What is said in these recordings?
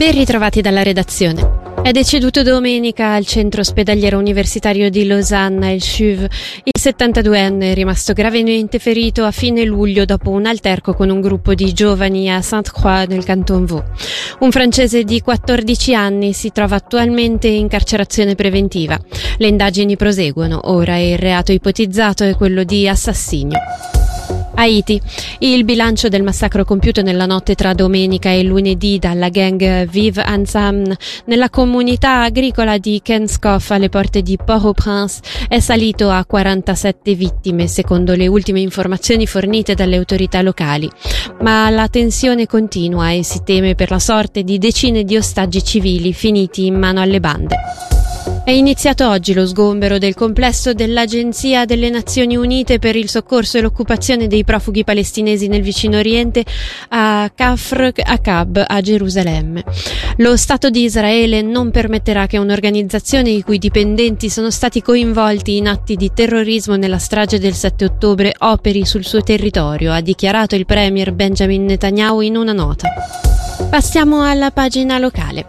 Ben ritrovati dalla redazione. È deceduto domenica al centro ospedaliero universitario di Losanna, il CHUV. Il 72enne è rimasto gravemente ferito a fine luglio dopo un alterco con un gruppo di giovani a Sainte-Croix nel Canton Vaud. Un francese di 14 anni si trova attualmente in carcerazione preventiva. Le indagini proseguono. Ora il reato ipotizzato è quello di assassinio. Haiti. Il bilancio del massacro compiuto nella notte tra domenica e lunedì dalla gang Vive Ensemble nella comunità agricola di Kenskoff alle porte di Port-au-Prince è salito a 47 vittime, secondo le ultime informazioni fornite dalle autorità locali. Ma la tensione continua e si teme per la sorte di decine di ostaggi civili finiti in mano alle bande. È iniziato oggi lo sgombero del complesso dell'Agenzia delle Nazioni Unite per il soccorso e l'occupazione dei profughi palestinesi nel vicino Oriente a Kafr Akab a Gerusalemme. Lo Stato di Israele non permetterà che un'organizzazione i cui dipendenti sono stati coinvolti in atti di terrorismo nella strage del 7 ottobre operi sul suo territorio, ha dichiarato il premier Benjamin Netanyahu in una nota. Passiamo alla pagina locale.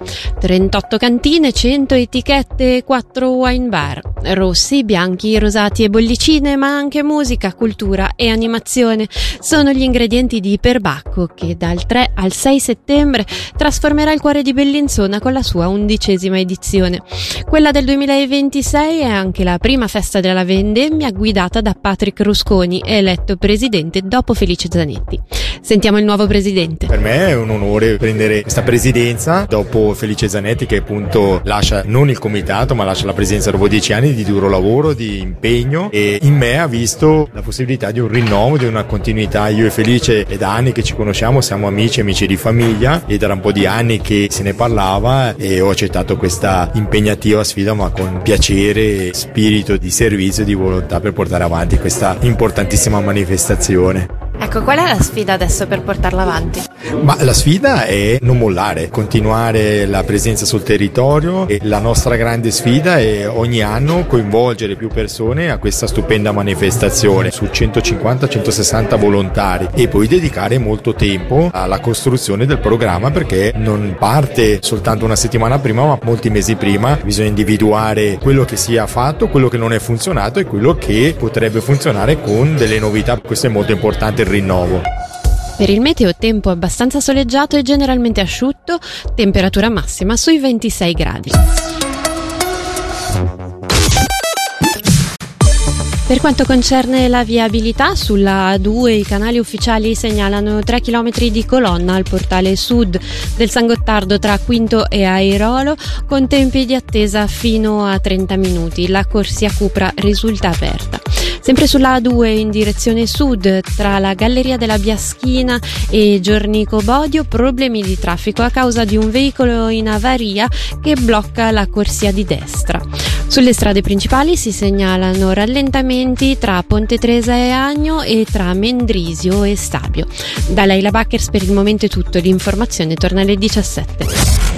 38 cantine, 100 etichette e 4 wine bar. Rossi, bianchi, rosati e bollicine, ma anche musica, cultura e animazione sono gli ingredienti di Perbacco, che dal 3 al 6 settembre trasformerà il cuore di Bellinzona con la sua 11ª edizione. Quella del 2026 è anche la prima festa della vendemmia guidata da Patrick Rusconi, eletto presidente dopo Felice Zanetti. Sentiamo il nuovo presidente. Per me è un onore prendere questa presidenza dopo Felice Zanetti, che appunto lascia non il comitato ma lascia la presidenza dopo 10 anni di duro lavoro, di impegno, e in me ha visto la possibilità di un rinnovo, di una continuità. Io e Felice è da anni che ci conosciamo, siamo amici di famiglia, ed era un po' di anni che se ne parlava e ho accettato questa impegnativa sfida, ma con piacere, spirito di servizio e di volontà per portare avanti questa importantissima manifestazione. Ecco, qual è la sfida adesso per portarla avanti? Ma la sfida è non mollare, continuare la presenza sul territorio, e la nostra grande sfida è ogni anno coinvolgere più persone a questa stupenda manifestazione su 150-160 volontari, e poi dedicare molto tempo alla costruzione del programma, perché non parte soltanto una settimana prima ma molti mesi prima. Bisogna individuare quello che sia fatto, quello che non è funzionato e quello che potrebbe funzionare con delle novità. Questo è molto importante, il rinnovo. Per il meteo tempo abbastanza soleggiato e generalmente asciutto, temperatura massima sui 26 gradi. Per quanto concerne la viabilità, sulla A2 i canali ufficiali segnalano 3 km di colonna al portale sud del San Gottardo tra Quinto e Airolo, con tempi di attesa fino a 30 minuti. La corsia Cupra risulta aperta. Sempre sulla A2 in direzione sud, tra la Galleria della Biaschina e Giornico Bodio, problemi di traffico a causa di un veicolo in avaria che blocca la corsia di destra. Sulle strade principali si segnalano rallentamenti tra Ponte Tresa e Agno e tra Mendrisio e Stabio. Da Leila Backers per il momento è tutto, l'informazione torna alle 17.